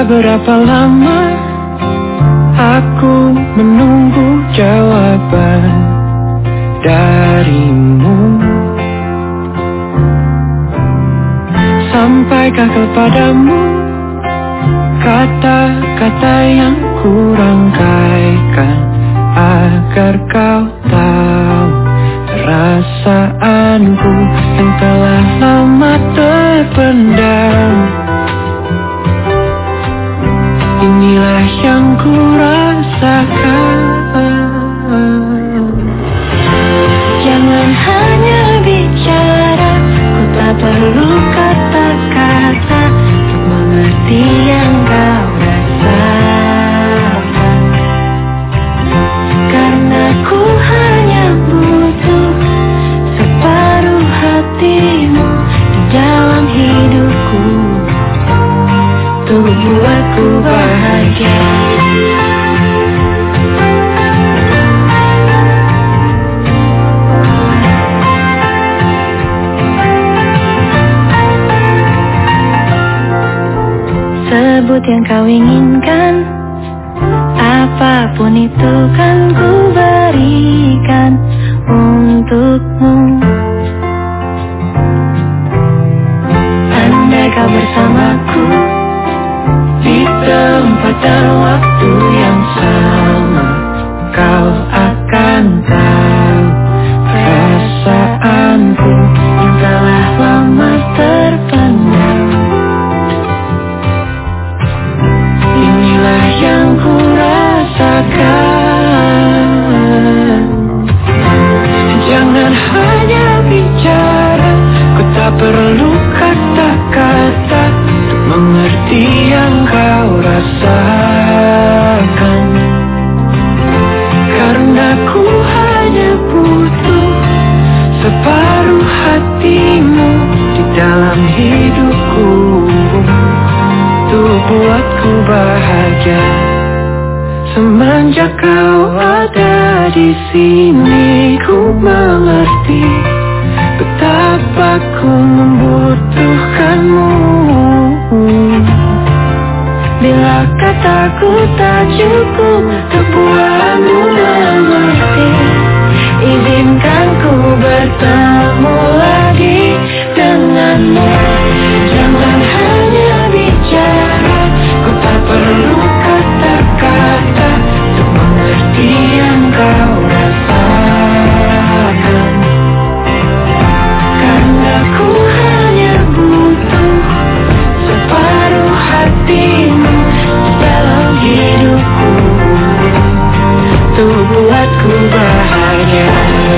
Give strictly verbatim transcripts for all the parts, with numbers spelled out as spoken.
berapa lama aku menunggu jawaban darimu. Sampaikah kepadamu kata-kata yang kurangkaikan, agar kau tahu perasaanku yang telah lama terpendam. Inilah yang ku rasakan. Jangan hanya bicara, ku tak perlu kata-kata untuk mengerti yang kau rasakan. Karena ku hanya butuh separuh hatimu di dalam hidupku, untuk buatku bahagia. Sebut yang kau inginkan, apapun itu kan ku berikan untukmu. Andai kau bersamaku di tempat dan waktu yang sama, kau akan tahu perasaanku yang telah lama terpendam. Inilah yang ku rasakan. Jangan hanya bicara, ku tak perlu kata-kata untuk mengerti yang kau rasakan. Karena ku hanya butuh separuh hatimu di dalam hidupku, untuk buatku bahagia. Semenjak kau ada di sini, ku mengerti betapa ku membutuhkanmu. bila kataku tak cukup untuk buatmu mengerti, izinkan ku bertemu lagi denganmu. Jangan hanya bicara, ku tak perlu kata-kata untuk mengerti yang kau rasakan. Karena ku hanya butuh separuh hatimu dalam hidupku, untuk buatku bahagia.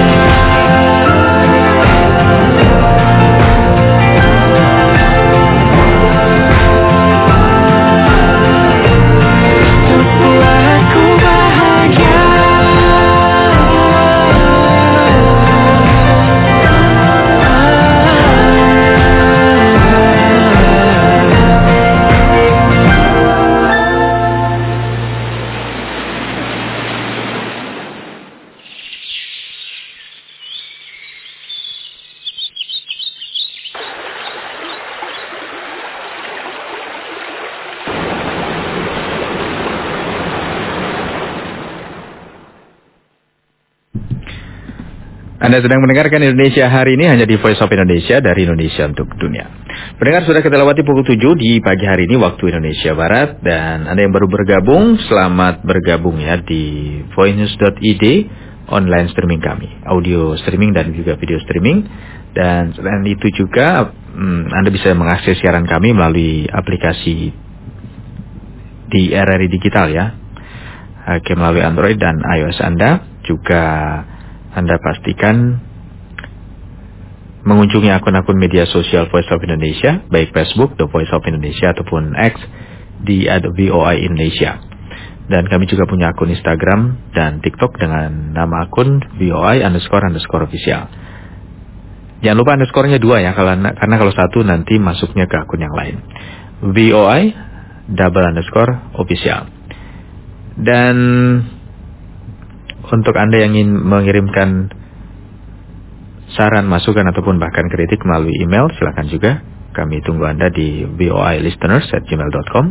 Anda sedang mendengarkan Indonesia Hari Ini hanya di Voice of Indonesia dari Indonesia untuk Dunia. Pendengar, sudah kita lewati pukul tujuh di pagi hari ini waktu Indonesia Barat. Dan Anda yang baru bergabung, selamat bergabung ya di voice news dot i d online streaming kami. Audio streaming dan juga video streaming. Dan selain itu juga hmm, Anda bisa mengakses siaran kami melalui aplikasi di R R I Digital ya. Oke, melalui Android dan iOS Anda. Juga Anda pastikan mengunjungi akun-akun media sosial Voice of Indonesia, baik Facebook, The Voice of Indonesia, ataupun X di at V O I Indonesia. Dan kami juga punya akun Instagram dan TikTok dengan nama akun V O I underscore underscore official. Jangan lupa underscore-nya dua ya, karena, karena kalau satu nanti masuknya ke akun yang lain. V O I double underscore official. Dan untuk Anda yang ingin mengirimkan saran, masukan, ataupun bahkan kritik melalui email, silakan juga. Kami tunggu Anda di voilisteners at gmail dot com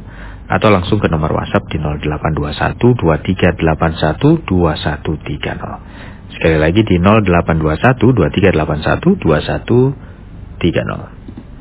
atau langsung ke nomor WhatsApp di nol delapan dua satu dua tiga delapan satu dua satu tiga nol. Sekali lagi di nol delapan dua satu dua tiga delapan satu dua satu tiga nol.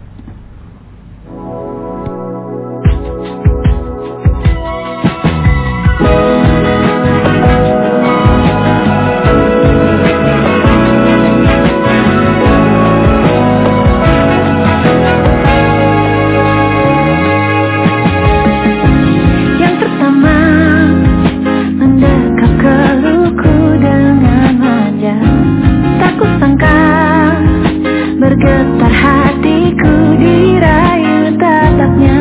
Bergetar hatiku dirayu tatapnya.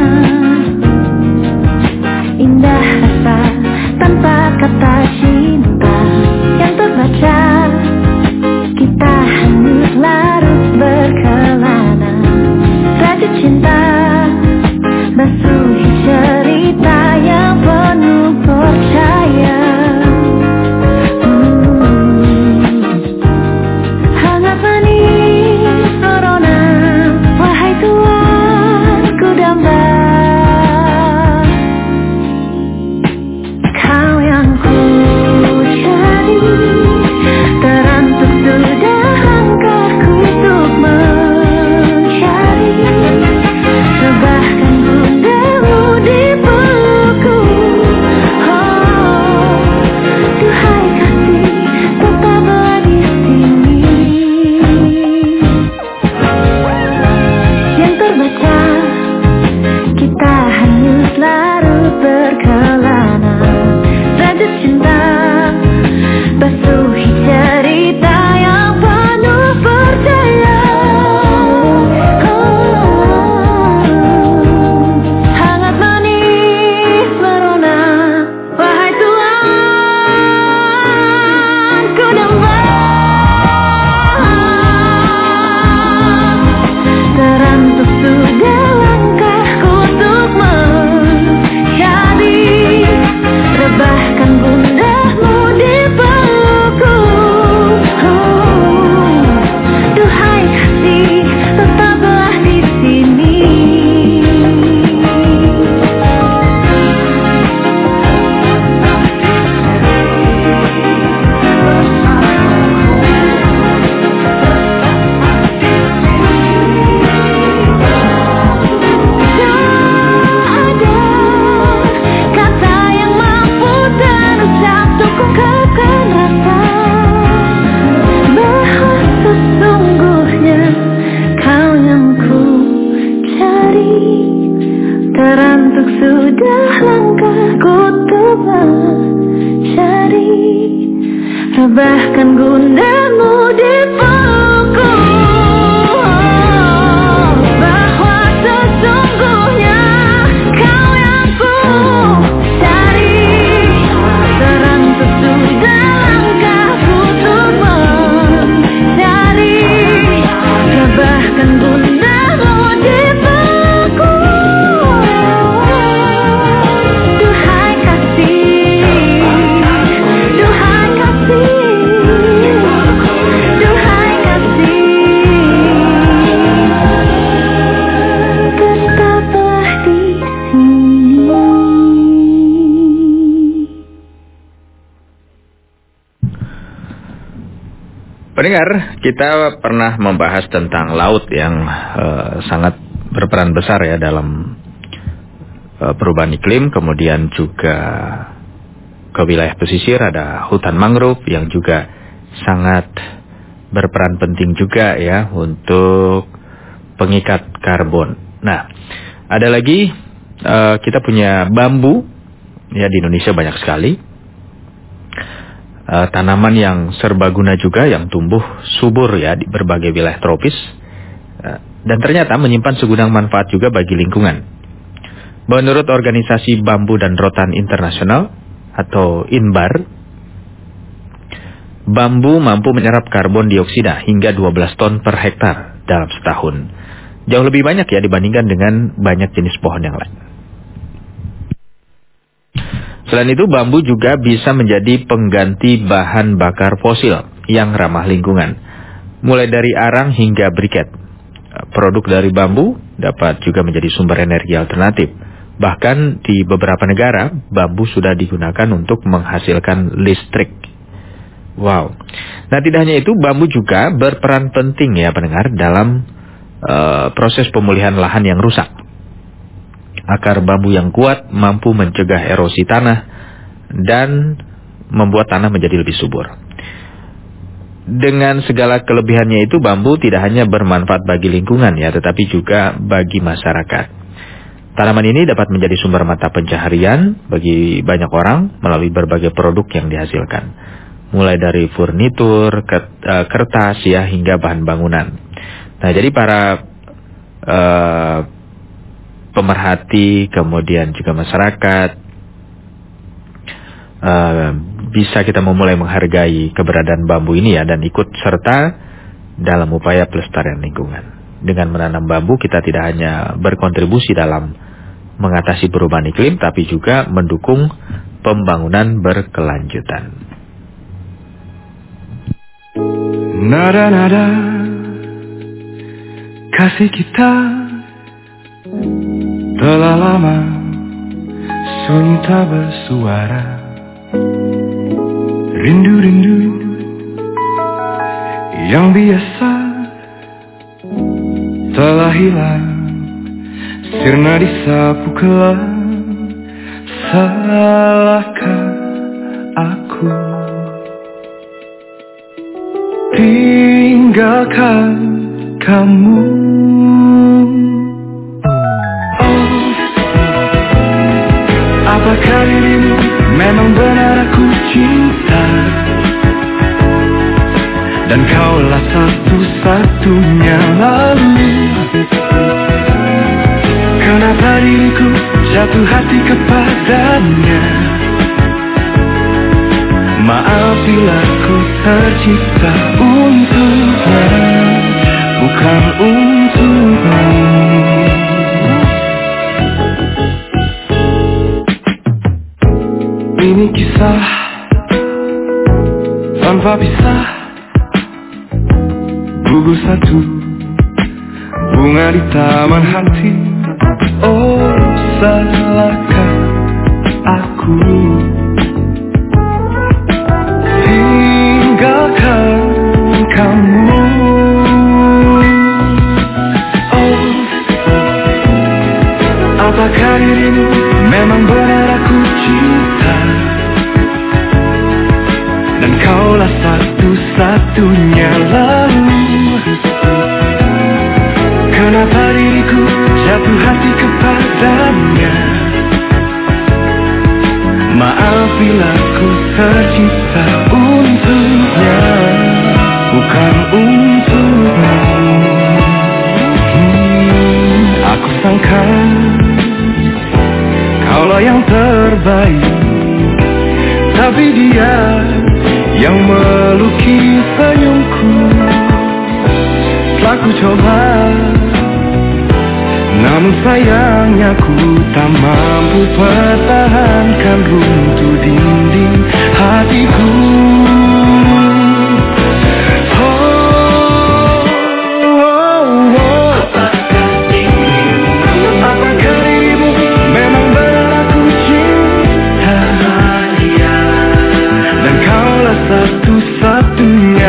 Indah rasa tanpa kata cinta yang terbaca. Kita hanyut larut berkelana. Rajut cinta basuhi cerita yang penuh percaya. Bahkan gundamu di pelukku, bahwa sesungguhnya kau yang ku cari. Terantuk sudah langkahku untuk mencari. Bahkan gundamu di pelukku, duhai kasih, duhai kasih. Pendengar, kita pernah membahas tentang laut yang uh, sangat berperan besar ya dalam uh, perubahan iklim, kemudian juga ke wilayah pesisir ada hutan mangrove yang juga sangat berperan penting juga ya untuk pengikat karbon. Nah, ada lagi uh, kita punya bambu ya, di Indonesia banyak sekali. Uh, tanaman yang serbaguna juga yang tumbuh subur ya di berbagai wilayah tropis uh, dan ternyata menyimpan segudang manfaat juga bagi lingkungan. Menurut Organisasi Bambu dan Rotan Internasional atau INBAR, bambu mampu menyerap karbon dioksida hingga dua belas ton per hektar dalam setahun. Jauh lebih banyak ya dibandingkan dengan banyak jenis pohon yang lain. Selain itu, bambu juga bisa menjadi pengganti bahan bakar fosil yang ramah lingkungan. Mulai dari arang hingga briket. Produk dari bambu dapat juga menjadi sumber energi alternatif Bahkan di beberapa negara, bambu sudah digunakan untuk menghasilkan listrik. Wow. Nah, tidak hanya itu, bambu juga berperan penting ya pendengar dalam uh, proses pemulihan lahan yang rusak. Akar bambu yang kuat mampu mencegah erosi tanah dan membuat tanah menjadi lebih subur. Dengan segala kelebihannya itu, bambu tidak hanya bermanfaat bagi lingkungan ya, tetapi juga bagi masyarakat. Tanaman ini dapat menjadi sumber mata pencaharian bagi banyak orang melalui berbagai produk yang dihasilkan. Mulai dari furnitur, kertas, ya, hingga bahan bangunan. Nah, jadi para uh, pemerhati, kemudian juga masyarakat, uh, bisa kita memulai menghargai keberadaan bambu ini ya, dan ikut serta dalam upaya pelestarian lingkungan. Dengan menanam bambu, kita tidak hanya berkontribusi dalam mengatasi perubahan iklim, tapi juga mendukung pembangunan berkelanjutan. Nada-nada kasih kita telah lama sunyi tak bersuara. Rindu-rindu yang biasa telah hilang, sirna disapu kelam. Salahkah aku tinggalkan kamu? Oh, apakah dirimu memang benar aku cinta, dan kaulah satu-satunya? Lalu kenapa diriku jatuh hati kepadanya? Maaf bila ku tercipta untuknya, bukan untukmu. Ini kisah tanpa pisah, gugur satu bunga di taman hati. Oh, salahkah aku tinggalkan kamu? Oh, apakah dirimu memang benar aku cinta, dan kaulah satu-satunya? Lalu kenapa diriku jatuh hati kepadanya? Maaf bila ku tercipta untuknya, bukan untukmu. hmm, Aku sangka kaulah yang terbaik, tapi dia yang melukis senyumku. Telah ku coba, namun sayangnya ku tak mampu pertahankan runtuh dinding hatiku. Oh, oh, oh. Apakah dirimu memang benar aku cinta, dan kaulah satu-satunya?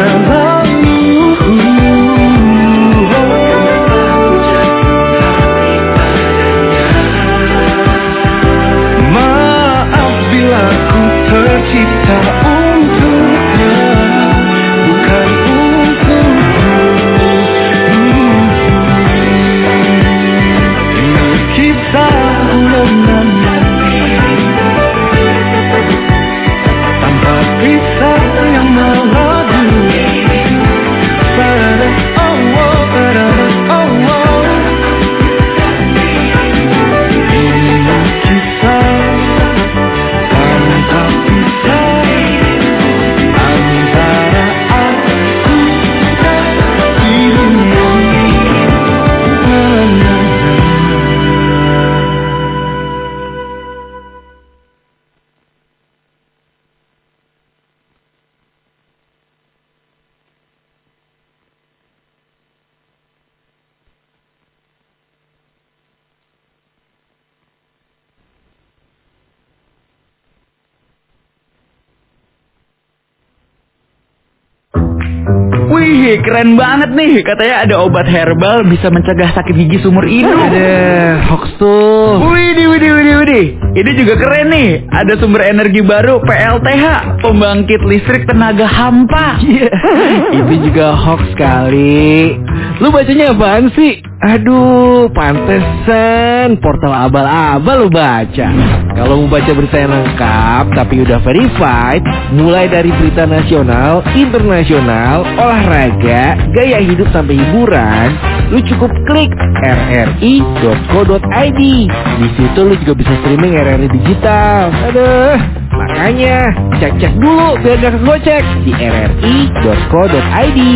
Tercipta Wih, keren banget nih. Katanya ada obat herbal bisa mencegah sakit gigi seumur hidup. Ada hoax tuh. Widih, widih, widih, widih. Ini juga keren nih. Ada sumber energi baru P L T H, pembangkit listrik tenaga hampa. Yeah. Itu juga hoax kali. Lu bacanya apaan sih? Aduh, pantesan portal abal-abal lu baca. Kalau mau baca berita yang lengkap tapi udah verified, mulai dari berita nasional, internasional, olahraga, gaya hidup sampai hiburan, lu cukup klik r r i dot co dot i d. Di situ lu juga bisa streaming R R I digital. Aduh, makanya cek-cek dulu biar gak kegocek di r r i dot co dot i d.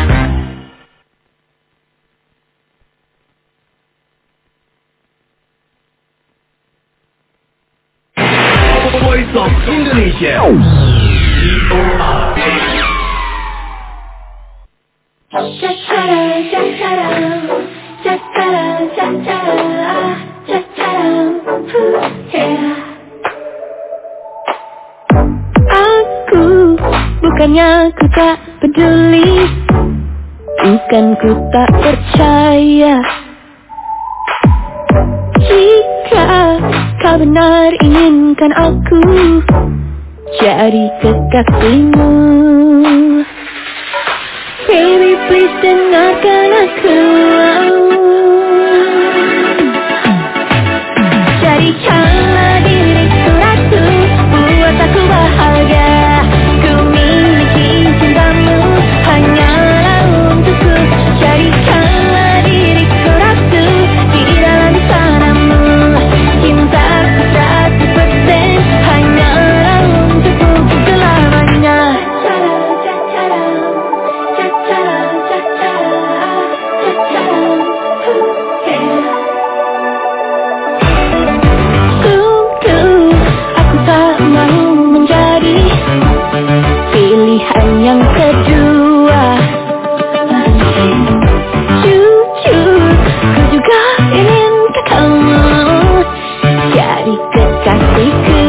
Voice of Indonesia. Aku bukannya ku tak peduli, bukan ku tak percaya. Jika kau benar inginkan aku jadi kekasihmu, baby please dengarkan aku. Jadikanlah diriku ratu, buat aku bahagia. Ku miliki cintamu hanyalah untukku. Jadikanlah diriku ratu di dalam sanamu. Cintaku seratus persen hanyalah untukmu selamanya. Sungguh aku tak mau menjadi pilihan yang kedua. Jujur, ku juga ingin kamu jadi kekasihku.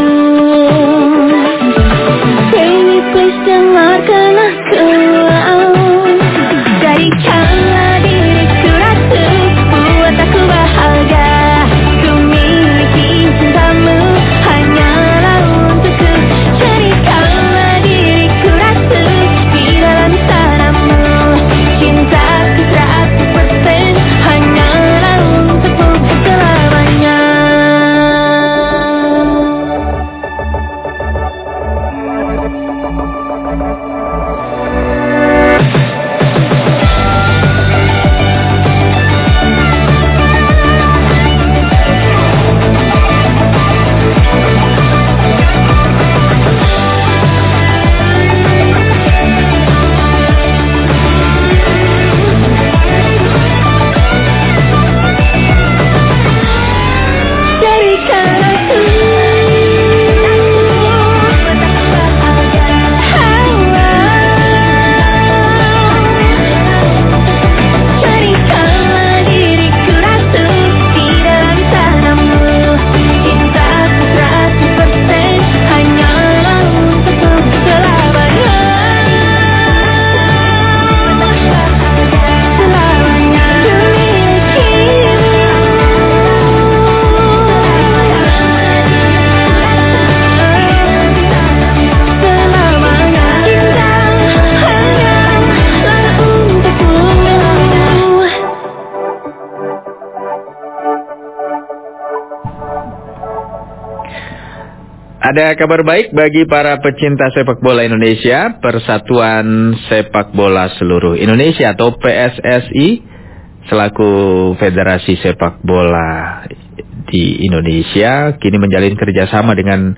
Baby please dengarkan aku. Jadikanlah diriku ratu, buat aku bahagia. Ku miliki cintamu hanyalah untukku. Jadikanlah diriku ratu di dalam sanamu. Cintaku seratus persen hanyalah untukmu selamanya. Ada kabar baik bagi para pecinta sepak bola Indonesia. Persatuan Sepak Bola Seluruh Indonesia atau P S S I selaku Federasi Sepak Bola di Indonesia kini menjalin kerjasama dengan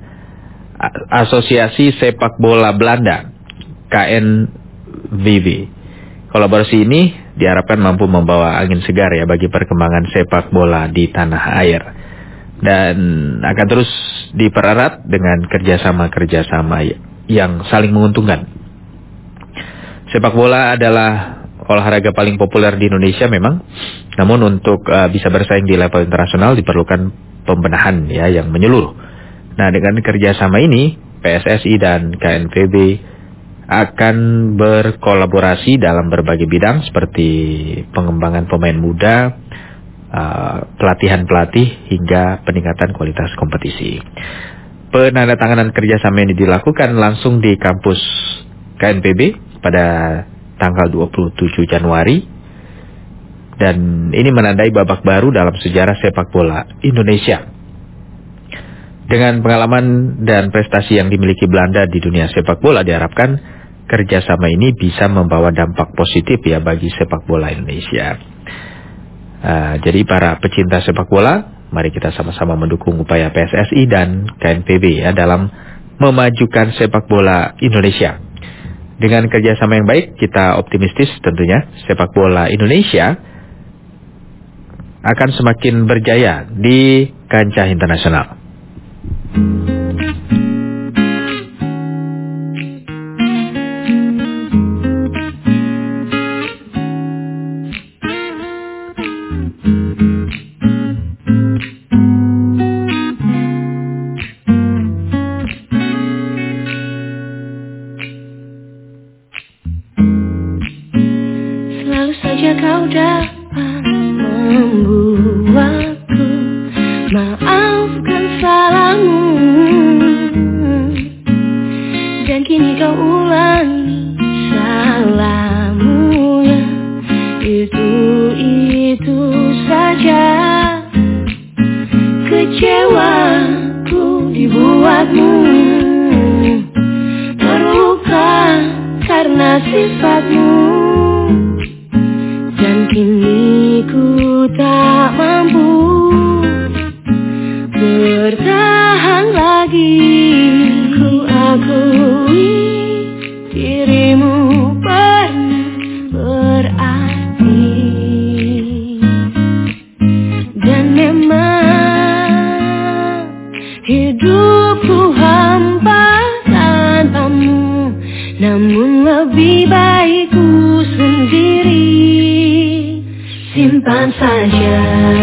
Asosiasi Sepak Bola Belanda K N V B. Kolaborasi ini diharapkan mampu membawa angin segar ya bagi perkembangan sepak bola di tanah air. Dan akan terus dipererat dengan kerjasama-kerjasama yang saling menguntungkan. Sepak bola adalah olahraga paling populer di Indonesia memang, namun untuk uh, bisa bersaing di level internasional diperlukan pembenahan ya yang menyeluruh. Nah, dengan kerjasama ini P S S I dan K N V B akan berkolaborasi dalam berbagai bidang seperti pengembangan pemain muda, uh, pelatihan pelatih hingga peningkatan kualitas kompetisi. Penandatanganan kerjasama ini dilakukan langsung di kampus K N P B pada tanggal dua puluh tujuh Januari, dan ini menandai babak baru dalam sejarah sepak bola Indonesia. Dengan pengalaman dan prestasi yang dimiliki Belanda di dunia sepak bola, diharapkan kerjasama ini bisa membawa dampak positif ya bagi sepak bola Indonesia. Uh, jadi para pecinta sepak bola, mari kita sama-sama mendukung upaya P S S I dan K N P B ya dalam memajukan sepak bola Indonesia. Dengan kerjasama yang baik, kita optimistis tentunya sepak bola Indonesia akan semakin berjaya di kancah internasional. Selalu saja kau dapat membuatku maafkan salahmu, dan kini kau ulangi salahmu ya, itu-itu saja. Kecewaku dibuatmu terluka karena sifatmu, dan kini ku tak mampu bertahan lagi. Ku akui dirimu pernah berarti, dan memang hidupku hampa tanpamu, namun lebih baik ku sendiri. Simpan saja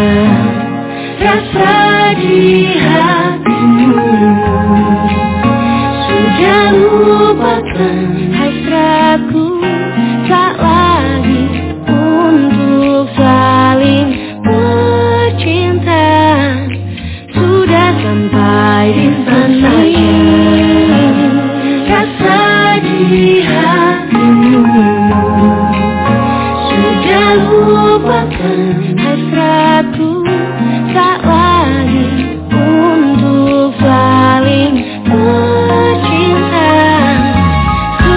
rasa di hatimu, sudah lupakan hasratku, tak lagi untuk saling bercinta. Sudah sampai di sini, rasa di hatimu, sudah lupakan hasratku, tak lagi untuk saling bercinta. Ku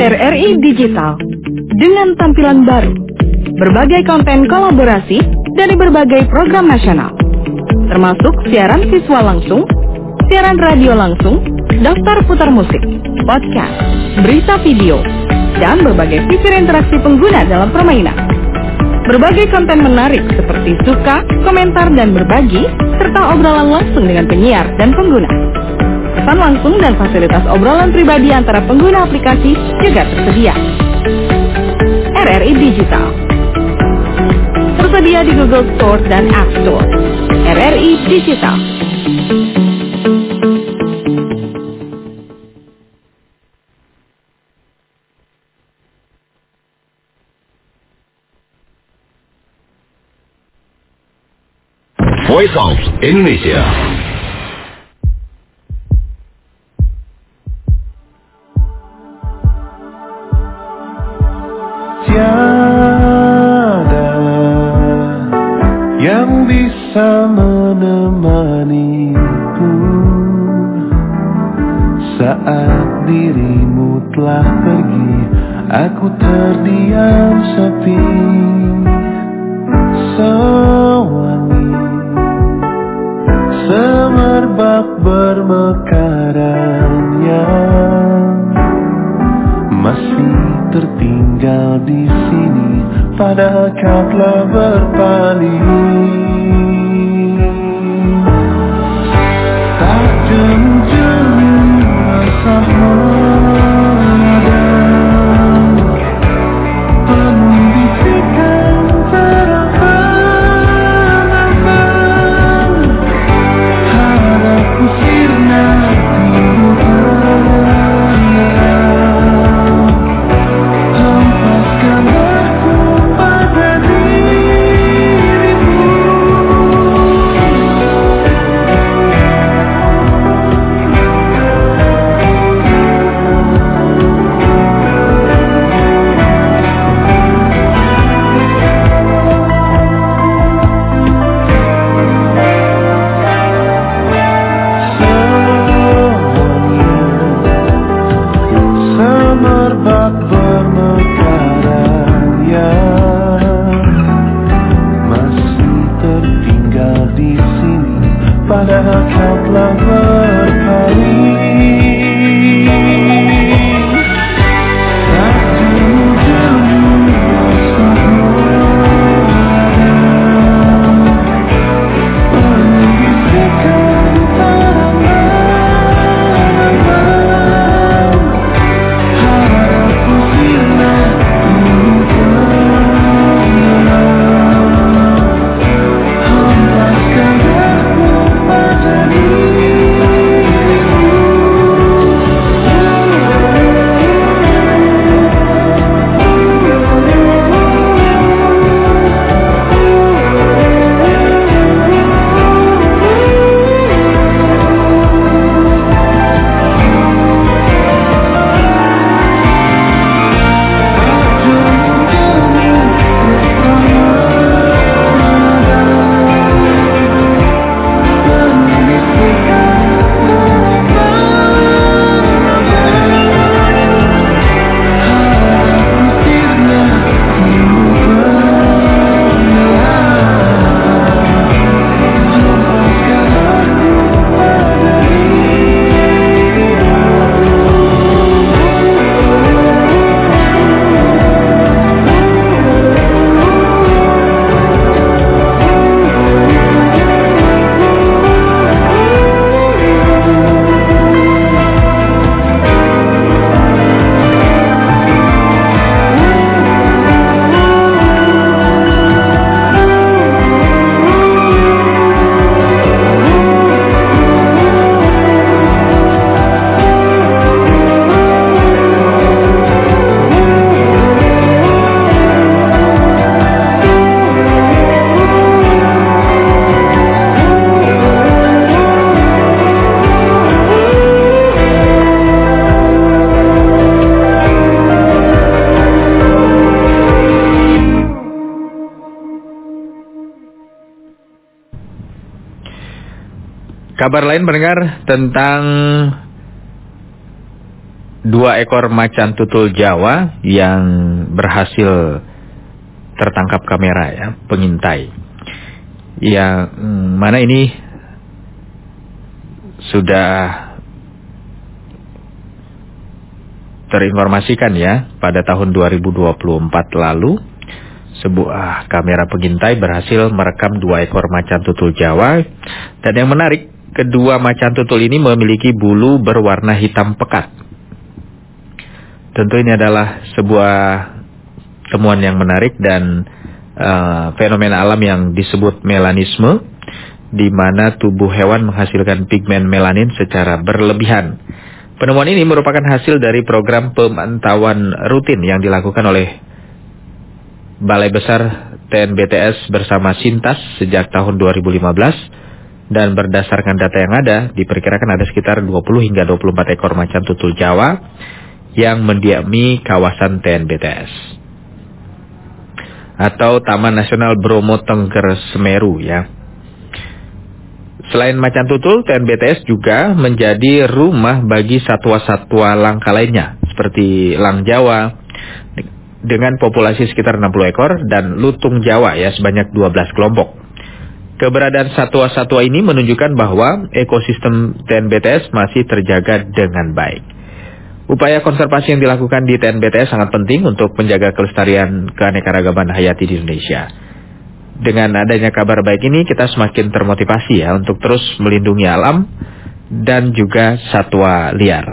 R R I Digital dengan tampilan baru, berbagai konten kolaborasi dari berbagai program nasional, termasuk siaran visual langsung, siaran radio langsung, daftar putar musik, podcast, berita video, dan berbagai fitur interaksi pengguna dalam permainan. Berbagai konten menarik seperti suka, komentar, dan berbagi, serta obrolan langsung dengan penyiar dan pengguna. Pesan langsung dan fasilitas obrolan pribadi antara pengguna aplikasi juga tersedia. R R I Digital tersedia di Google Store dan App Store. R R I Digital. Voice of Indonesia. Tiada yang bisa menemaniku saat dirimu telah pergi. Aku terdiam sepi, sewangi semerbak bermekaran yang masih tertinggal di sini, padahal kau telah berpaling. Tak jauh-jauh rasa meradang, penuh bisikan terang-terangan, harapku sirna timbul terang. Hempaskanlah ku pada dirimu. Semerbak bermekaran yang masih tertinggal di sini, padahal kau telah berpaling. Tak jauh-jauh rasa meradang, penuh bisikan terang-terangan, harapku sirna timbul terang. Hempaskanlah ku pada Kabar lain mendengar tentang dua ekor macan tutul Jawa yang berhasil tertangkap kamera ya, pengintai. Yang mana ini sudah terinformasikan ya, pada tahun dua ribu dua puluh empat lalu sebuah kamera pengintai berhasil merekam dua ekor macan tutul Jawa. Dan yang menarik, kedua macan tutul ini memiliki bulu berwarna hitam pekat. Tentu ini adalah sebuah temuan yang menarik dan uh, fenomena alam yang disebut melanisme, di mana tubuh hewan menghasilkan pigmen melanin secara berlebihan. Penemuan ini merupakan hasil dari program pemantauan rutin yang dilakukan oleh Balai Besar T N B T S bersama Sintas sejak tahun dua ribu lima belas, dan berdasarkan data yang ada, diperkirakan ada sekitar dua puluh hingga dua puluh empat ekor macan tutul Jawa yang mendiami kawasan T N B T S atau Taman Nasional Bromo Tengger Semeru ya. Selain macan tutul, T N B T S juga menjadi rumah bagi satwa-satwa langka lainnya seperti elang Jawa dengan populasi sekitar enam puluh ekor dan lutung Jawa ya sebanyak dua belas kelompok. Keberadaan satwa-satwa ini menunjukkan bahwa ekosistem T N B T S masih terjaga dengan baik. Upaya konservasi yang dilakukan di T N B T S sangat penting untuk menjaga kelestarian keanekaragaman hayati di Indonesia. Dengan adanya kabar baik ini, kita semakin termotivasi ya untuk terus melindungi alam dan juga satwa liar.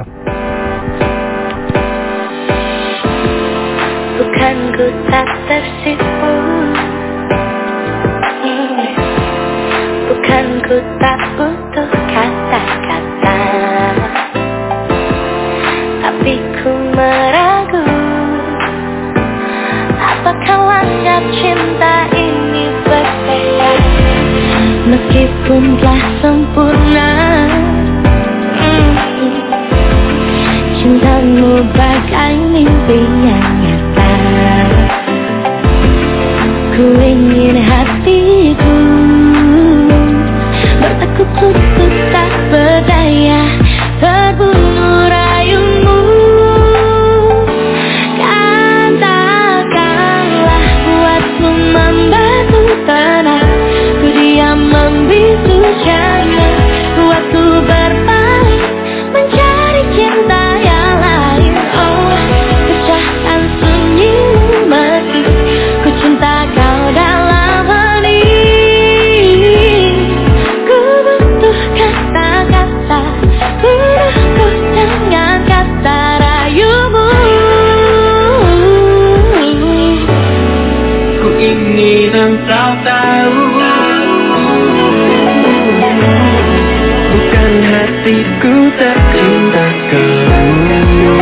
Bukan ku tak tersipu, bukan ku tak butuh kata-kata, tapi ku meragu apakah wajar cinta ini berbeda. Meskipun telah sempurna, cintamu bagai mimpi yang nyata. Ku ingin hatiku bertekuk lutut tak berdaya, terbunuh rayumu. Katakanlah buatku membatu tenang, ku diam membisu jangan buatku berpaling mencari cinta yang lain. Oh, pecahkan sunyimu meski ku cinta kau dalam hati. Ku butuh kata-kata, ku butuh dengan kata rayumu. Ku ingin engkau tahu, bukan hatiku tak cinta kamu.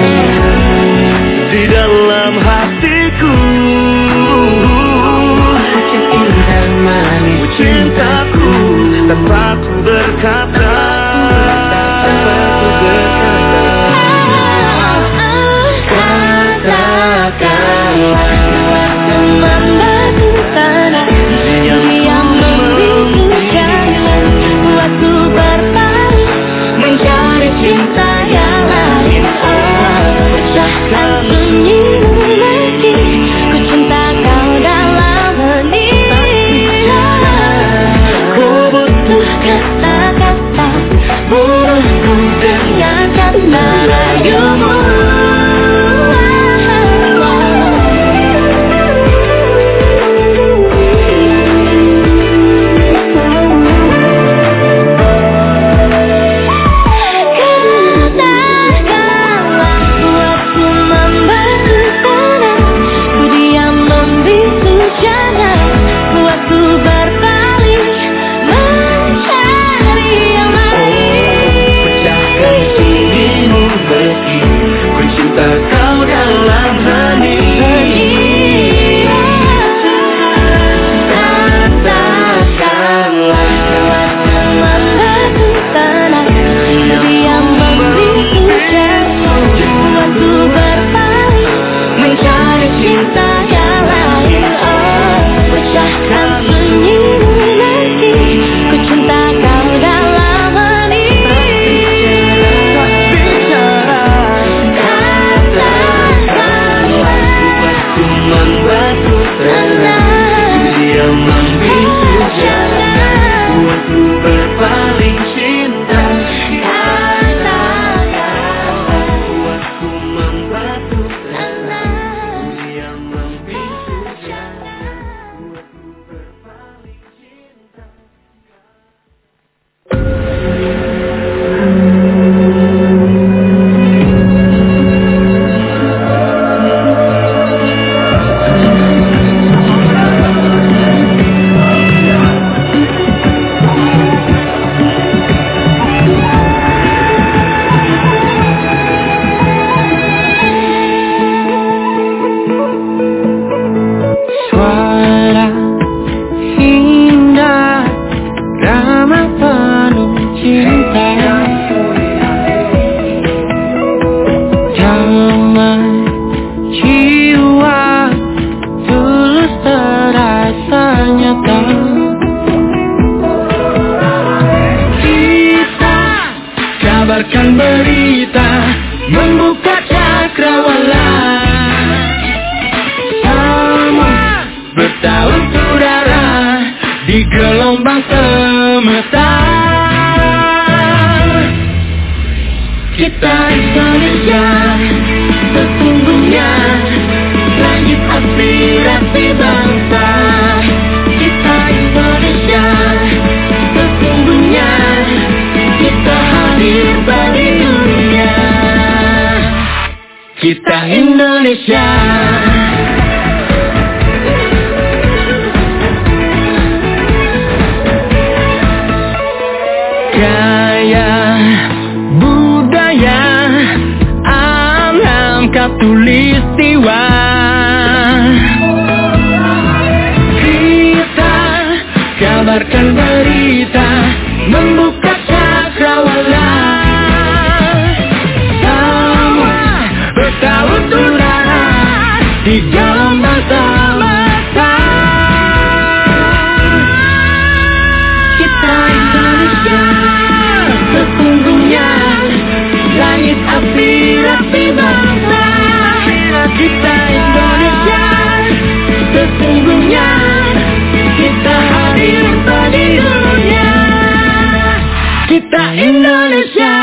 Di dalam hatiku cinta manis cintaku, tanpa ku berkata, tanpa ku berkata. Katakanlah buatku membatu tanah, diam membisu jangan buatku berpaling mencari cinta yang lain. Oh, Kita Indonesia, sesungguhnya langit aspirasi bangsa. Kita Indonesia, sesungguhnya kita hadir bagi dunia. Kita Indonesia. Gaya budaya alam katulistiwa. Kita kabarkan berita, membuka cakrawala. Semua bertaut udara di dalam bangsa-bangsa. Kita Indonesia, sesungguhnya langit aspirasi bangsa. Kita Indonesia, sesungguhnya kita hadir bagi dunia. Kita Indonesia,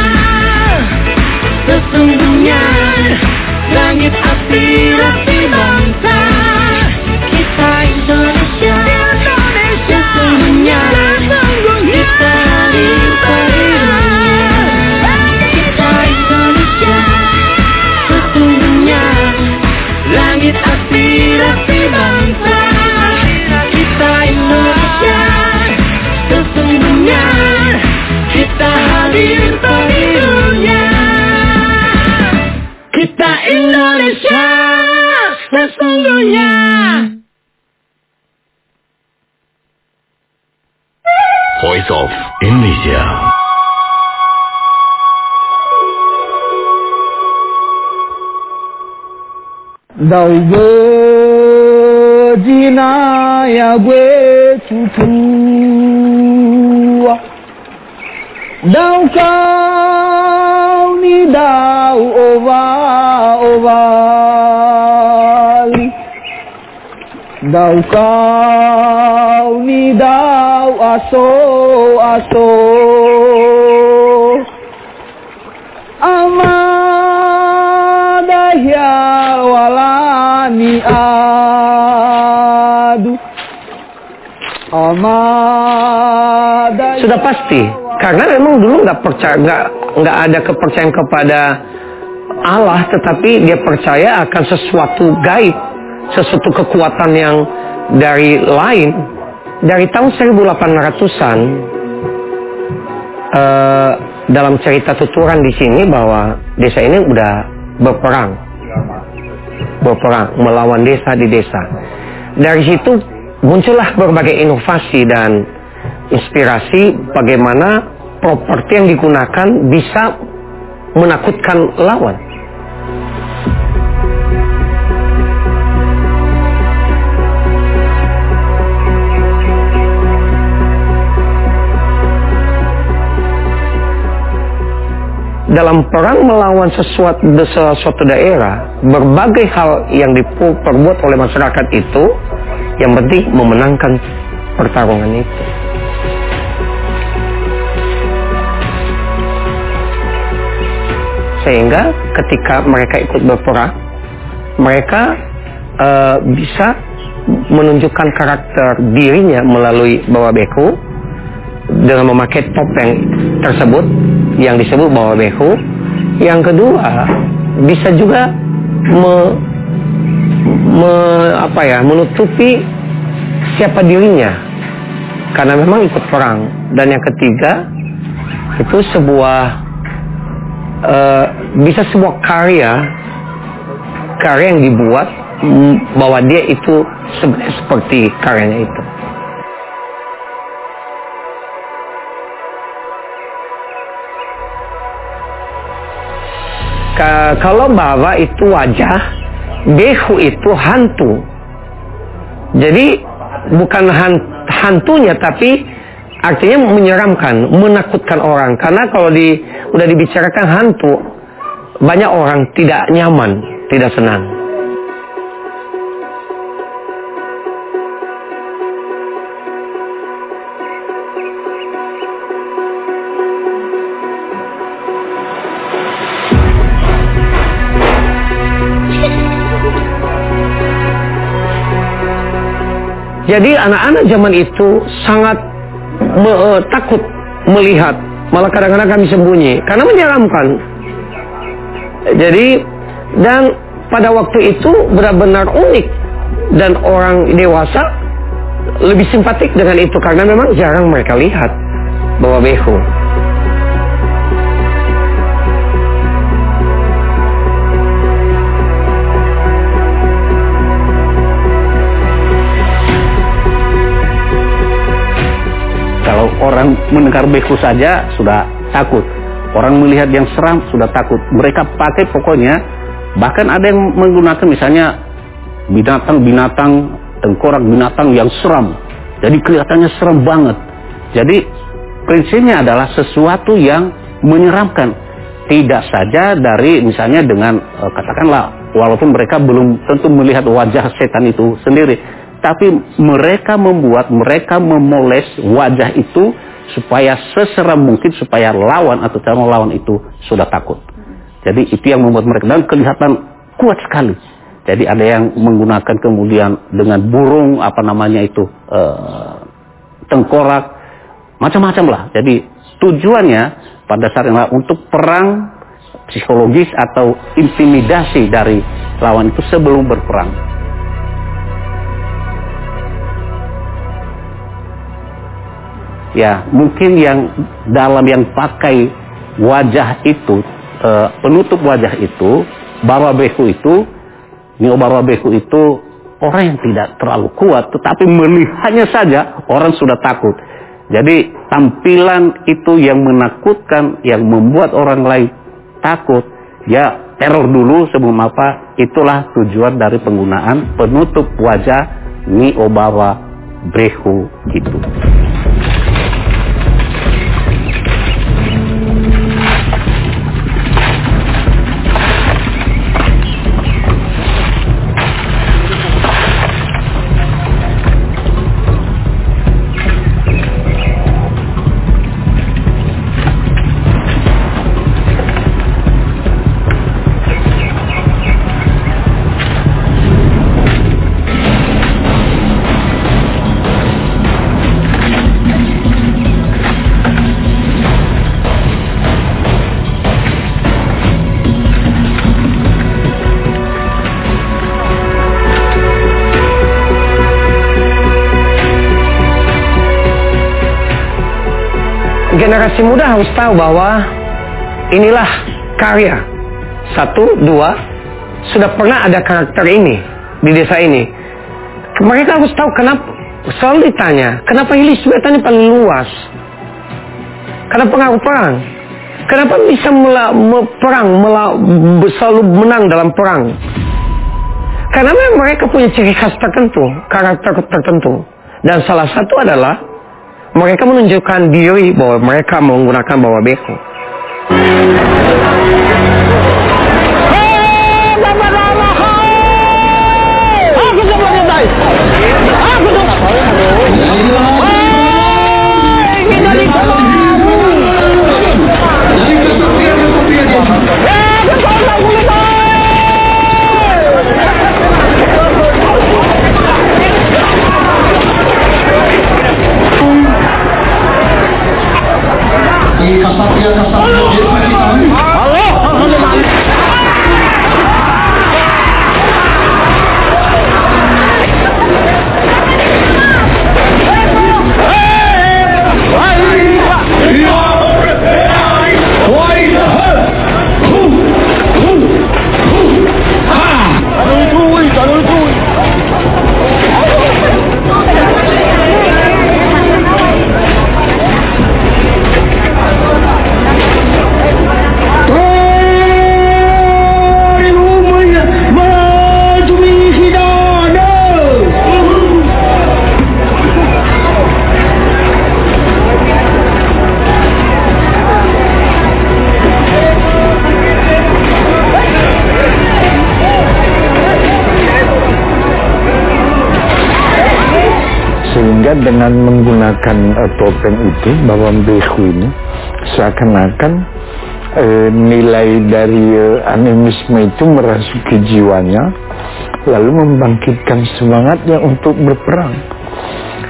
sesungguhnya langit aspirasi bangsa. Kita Indonesia, sesungguhnya kita hadir bagi dunia. Kita Indonesia, sesungguhnya langit aspirasi bangsa. Kita Indonesia, sesungguhnya kita hadir bagi dunia. Kita Indonesia, sesungguhnya. Voice of Indonesia. Dau jina ya gue cucu. Dau kau ni dau ova ovali. Dau kau ni dau aso aso. Amadahya walani adu. Amadahya. Sudah pasti, karena memang dulu nggak percaya, nggak nggak ada kepercayaan kepada Allah, tetapi dia percaya akan sesuatu gaib, sesuatu kekuatan yang dari lain. Dari tahun seribu delapan ratusan, uh, dalam cerita tuturan di sini bahwa desa ini udah berperang, berperang melawan desa di desa. Dari situ muncullah berbagai inovasi dan inspirasi bagaimana properti yang digunakan bisa menakutkan lawan. Dalam perang melawan sesuatu, sesuatu daerah, berbagai hal yang diperbuat oleh masyarakat itu, yang penting memenangkan pertarungan itu. Sehingga ketika mereka ikut berperang, mereka uh, bisa menunjukkan karakter dirinya melalui bawa beku dengan memakai topeng tersebut yang disebut bawa beku. Yang kedua, bisa juga me, me, apa ya, menutupi siapa dirinya karena memang ikut perang. Dan yang ketiga, itu sebuah uh, bisa sebuah karya karya yang dibuat bahwa dia itu sebenarnya seperti karyanya itu. Kalau bawa itu wajah, behu itu hantu. Jadi bukan hantunya, tapi artinya menyeramkan, menakutkan orang. Karena kalau di udah dibicarakan hantu, banyak orang tidak nyaman, tidak senang. Jadi anak-anak zaman itu sangat me, uh, takut melihat, malah kadang-kadang kami sembunyi karena menyeramkan. Jadi dan pada waktu itu benar-benar unik dan orang dewasa lebih simpatik dengan itu karena memang jarang mereka lihat bahwa behu. Kalau orang mendengar behu saja sudah takut. Orang melihat yang seram sudah takut. Mereka pakai pokoknya, bahkan ada yang menggunakan misalnya binatang-binatang, tengkorak binatang yang seram. Jadi kelihatannya seram banget. Jadi prinsipnya adalah sesuatu yang menyeramkan. Tidak saja dari misalnya dengan katakanlah, walaupun mereka belum tentu melihat wajah setan itu sendiri, tapi mereka membuat, mereka memoles wajah itu supaya seseram mungkin, supaya lawan atau calon lawan itu sudah takut. Jadi itu yang membuat mereka, dan kelihatan kuat sekali. Jadi ada yang menggunakan kemudian dengan burung, apa namanya itu, e, tengkorak, macam-macam lah. Jadi tujuannya pada saat ini untuk perang psikologis atau intimidasi dari lawan itu sebelum berperang. Ya, mungkin yang dalam yang pakai wajah itu, e, penutup wajah itu, barwa behu itu, nio barwa behu itu orang yang tidak terlalu kuat, tetapi melihatnya saja orang sudah takut. Jadi tampilan itu yang menakutkan, yang membuat orang lain takut, ya teror dulu sebelum apa, itulah tujuan dari penggunaan penutup wajah nio barwa behu gitu. Generasi muda harus tahu bahwa inilah karya. Satu, dua, sudah pernah ada karakter ini di desa ini. Mereka harus tahu kenapa, selalu ditanya, kenapa Hilis Wetan ini paling luas? Karena pengaruh perang. Kenapa bisa mela, me, perang, mela, selalu menang dalam perang? Karena mereka punya ciri khas tertentu, karakter tertentu. Dan salah satu adalah mereka menunjukkan diri bahwa mereka menggunakan barwa behu. Dengan menggunakan uh, topeng itu, barwa behu ini, seakan-akan uh, nilai dari uh, animisme itu merasuki jiwanya, lalu membangkitkan semangatnya untuk berperang.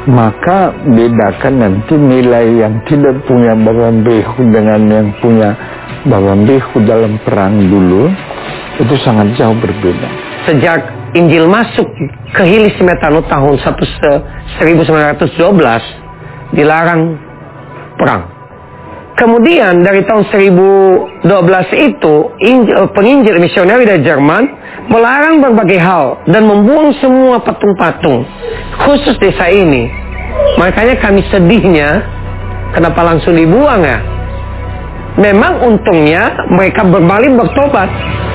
maka bedakan nanti nilai yang tidak punya Baba Behu dengan yang punya Baba Behu dalam perang dulu itu sangat jauh berbeda. Sejak Injil masuk ke Hili Simetano tahun seribu sembilan ratus dua belas dilarang perang. Kemudian dari tahun seribu dua belas itu Injil, penginjil misioneri dari Jerman melarang berbagai hal dan membuang semua patung-patung khusus desa ini. Makanya kami sedihnya kenapa langsung dibuang ya. Memang untungnya mereka berbalik bertobat.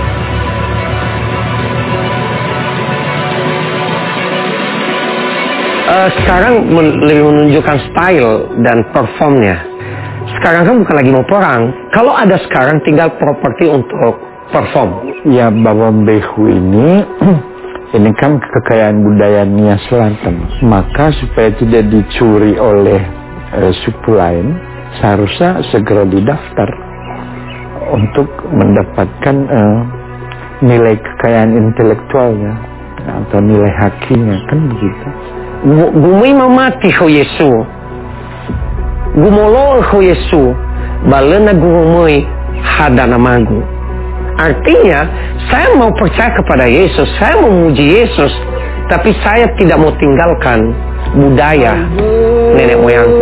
Uh, sekarang men- lebih menunjukkan style dan performnya. Sekarang kan bukan lagi mau perang. Kalau ada sekarang tinggal properti untuk perform. Ya, Baba Behu ini ini kan kekayaan budaya Nia Selatan. Maka supaya tidak dicuri oleh uh, suku lain, seharusnya segera didaftar untuk mendapatkan uh, nilai kekayaan intelektualnya atau nilai hakinya, kan begitu. Gumui mamati ho Yesu, gumolo ho Yesu, balena gumui hadana magu. Artinya, saya mau percaya kepada Yesus, saya mau memuji Yesus, tapi saya tidak mau tinggalkan budaya nenek moyangku.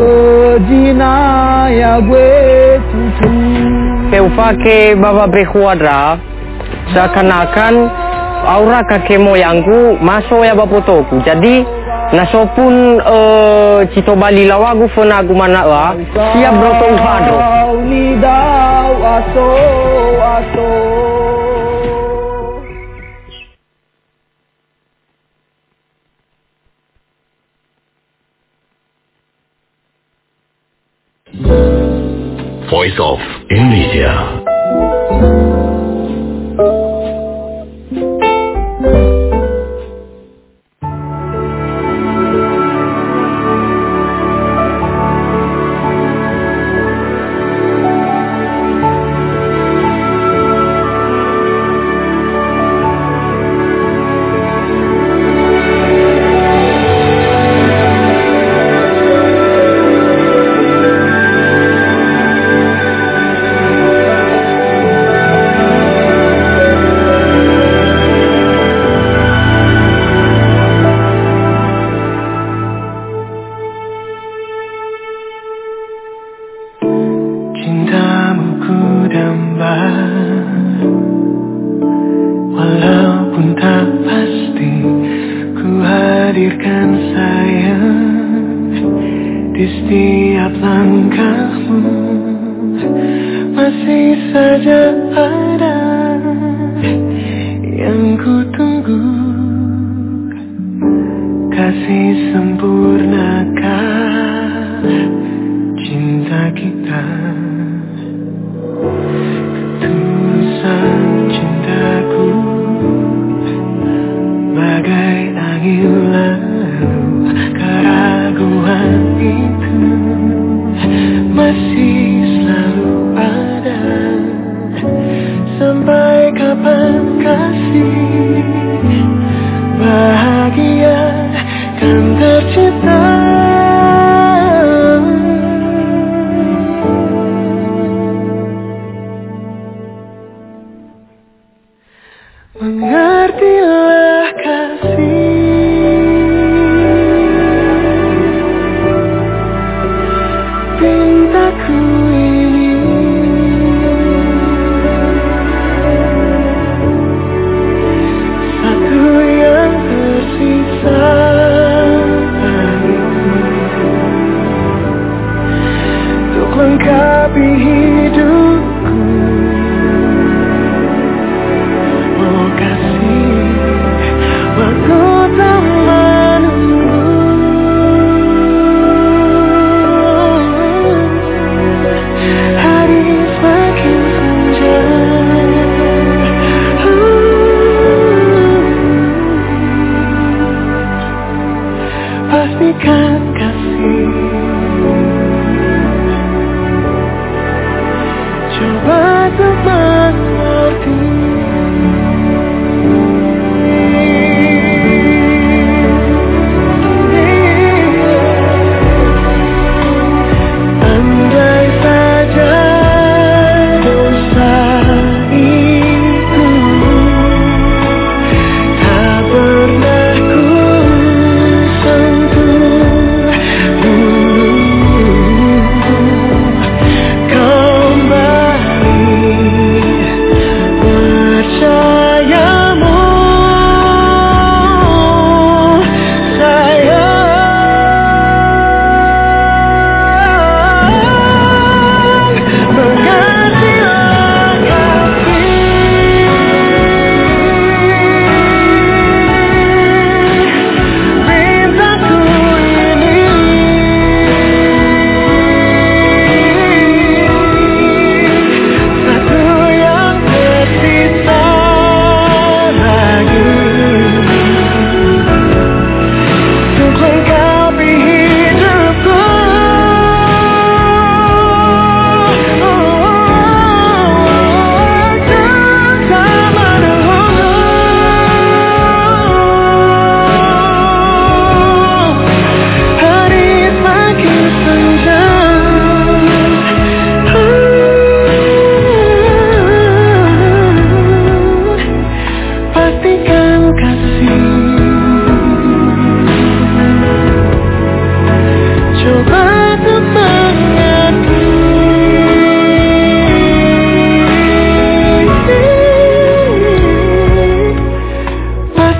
Keupake Baba Behu Adra, seakan-akan aura kakek moyangku masuk ya bapotoku. Jadi nasopun uh, cito bali lawagu fenagu mana wa siap brotong hadro. Voice of Indonesia.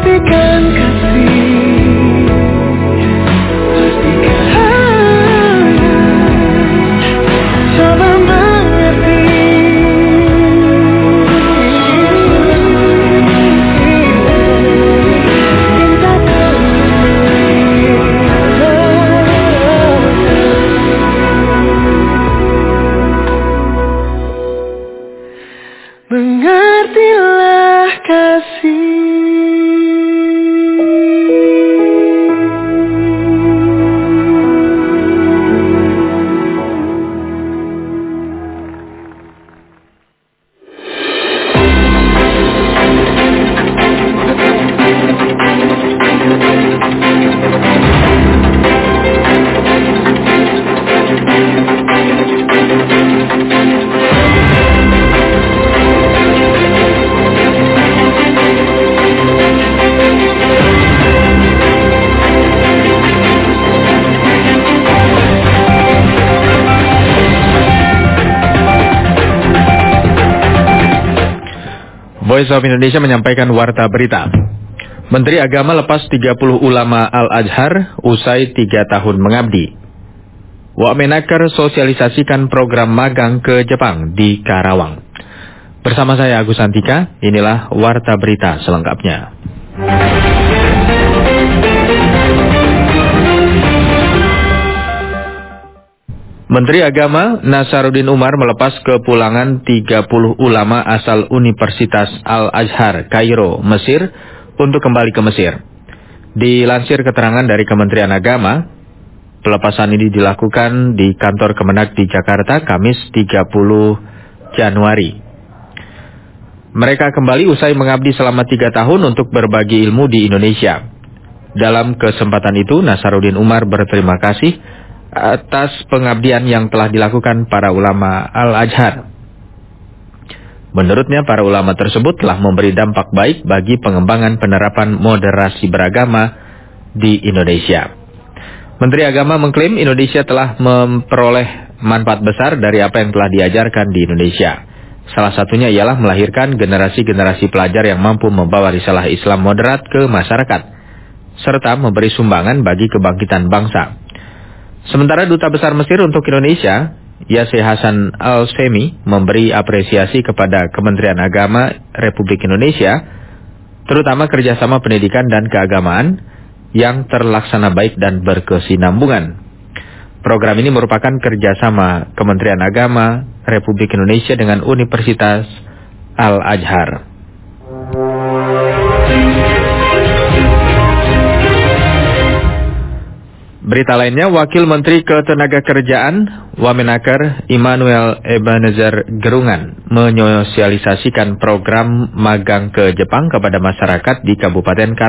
pastikan kasih, pastikan coba mengerti. Cinta mengertilah kasih. Voice of Indonesia menyampaikan warta berita. Menteri Agama lepas tiga puluh ulama Al-Azhar usai tiga tahun mengabdi. Wamenaker sosialisasikan program magang ke Jepang di Karawang. Bersama saya Agus Santika, inilah warta berita selengkapnya. Menteri Agama Nasaruddin Umar melepas kepulangan tiga puluh ulama asal Universitas Al-Azhar, Kairo, Mesir untuk kembali ke Mesir. Dilansir keterangan dari Kementerian Agama, pelepasan ini dilakukan di kantor Kemenak di Jakarta, Kamis tiga puluh Januari. Mereka kembali usai mengabdi selama tiga tahun untuk berbagi ilmu di Indonesia. Dalam kesempatan itu, Nasaruddin Umar berterima kasih atas pengabdian yang telah dilakukan para ulama Al-Azhar. Menurutnya, para ulama tersebut telah memberi dampak baik bagi pengembangan penerapan moderasi beragama di Indonesia. Menteri Agama mengklaim Indonesia telah memperoleh manfaat besar dari apa yang telah diajarkan di Indonesia. Salah satunya ialah melahirkan generasi-generasi pelajar yang mampu membawa risalah Islam moderat ke masyarakat, serta memberi sumbangan bagi kebangkitan bangsa. Sementara Duta Besar Mesir untuk Indonesia, Yasir Hasan Al-Femi, memberi apresiasi kepada Kementerian Agama Republik Indonesia, terutama kerjasama pendidikan dan keagamaan yang terlaksana baik dan berkesinambungan. Program ini merupakan kerjasama Kementerian Agama Republik Indonesia dengan Universitas Al-Azhar. Berita lainnya, Wakil Menteri Ketenagakerjaan Wamenaker Immanuel Ebenezer Gerungan menyosialisasikan program magang ke Jepang kepada masyarakat di Kabupaten Karawang.